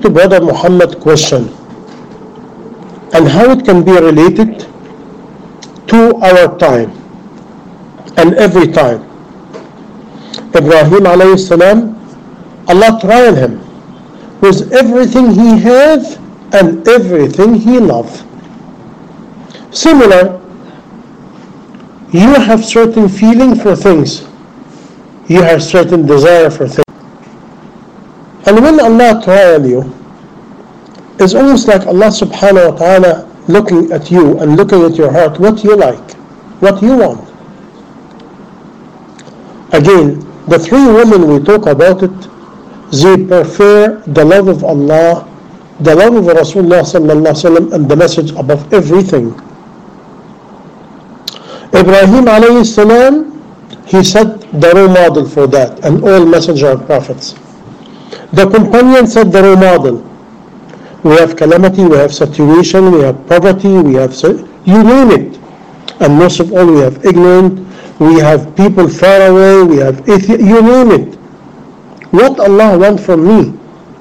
to Brother Muhammad question and how it can be related to our time and every time. Ibrahim alayhi salam, Allah tried him with everything he has and everything he loves. Similar, you have certain feeling for things, you have certain desire for things, and when Allah trial you, it's almost like Allah subhanahu wa ta'ala looking at you and looking at your heart, what you like, what you want. Again, the three women we talk about it, they prefer the love of Allah, the love of Rasulullah sallallahu alaihi wasallam, and the message above everything. Ibrahim alayhi salam, he set the role model for that, and all messenger and prophets. The companion set the role model. We have calamity, we have situation, we have poverty, we have, you name it. And most of all, we have ignorant, we have people far away, we have atheist, you name it. What Allah wants from me?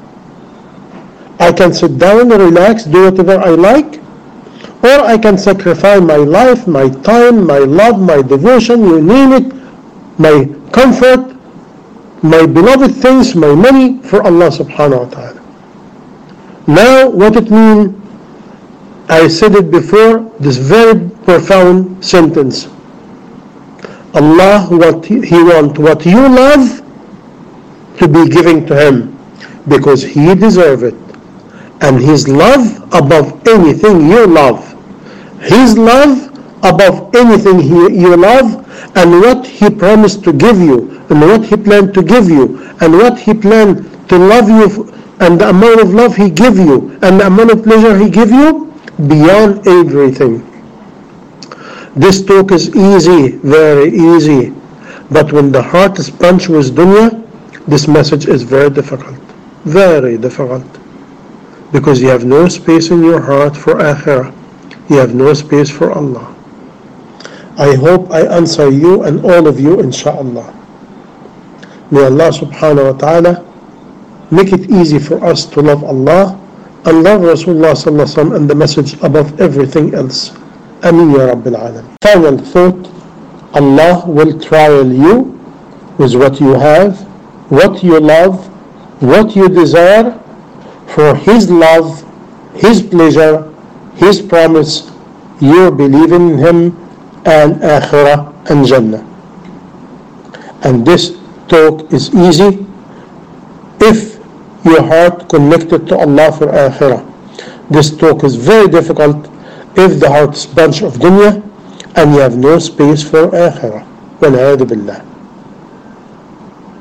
I can sit down and relax, do whatever I like, or I can sacrifice my life, my time, my love, my devotion, you name it, my comfort, my beloved things, my money for Allah subhanahu wa ta'ala. Now what it means, I said it before, this very profound sentence. Allah, what He wants, what you love, to be giving to Him, because He deserves it. And His love above anything you love. His love above anything you love, and what He promised to give you, and what He planned to give you, and what He planned to love you, and the amount of love He give you, and the amount of pleasure He give you, beyond everything. This talk is easy, very easy, but when the heart is punched with dunya, this message is very difficult, because you have no space in your heart for akhirah, you have no space for Allah. I hope I answer you and all of you, inshaAllah. May Allah subhanahu wa ta'ala make it easy for us to love Allah and love Rasulullah sallallahu alaihi wasallam and the message above everything else. Ameen ya Rabbil Alamin. Final thought, Allah will trial you with what you have, what you love, what you desire, for His love, His pleasure, His promise, you believe in Him, and Akhirah and Jannah. And this talk is easy if your heart connected to Allah for Akhirah. This talk is very difficult if the heart is bunch of dunya and you have no space for Akhirah. Wal-'iyadhu billah.